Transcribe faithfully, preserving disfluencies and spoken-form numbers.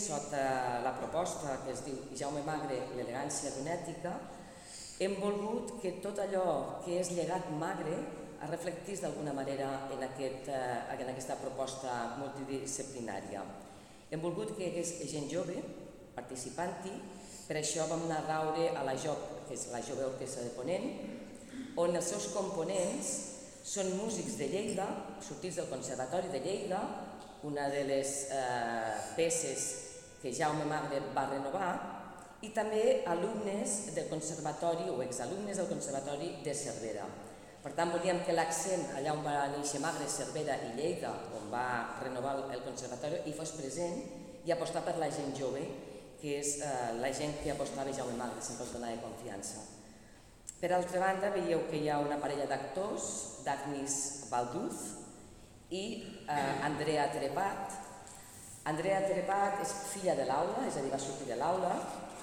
Sota la proposta que es diu Jaume Magre, l'elegància donètica, hem volgut que tot allò que és llegat magre es reflectís d'alguna manera en, aquest, en aquesta proposta multidisciplinària. Hem volgut que hi hagués gent jove participant-hi, per això vam anar a veure a la J O P, que és la Jove Orquestra de Ponent, on els seus components són músics de Lleida, sortits del Conservatori de Lleida, una de les eh, peces que Jaume Magre va renovar, i també alumnes del Conservatori o exalumnes del Conservatori de Cervera. Per tant, volíem que l'accent allà on va néixer Magre, Cervera i Lleida, on va renovar el Conservatori, hi fos present i apostar per la gent jove, que és eh, la gent que apostava Jaume Magre, sempre els donava confiança. Per altra banda, veieu que hi ha una parella d'actors, Dagnis Balduz i eh, Andrea Trepat. Andrea Trepat és filla de l'aula, és a dir, va sortir de l'aula,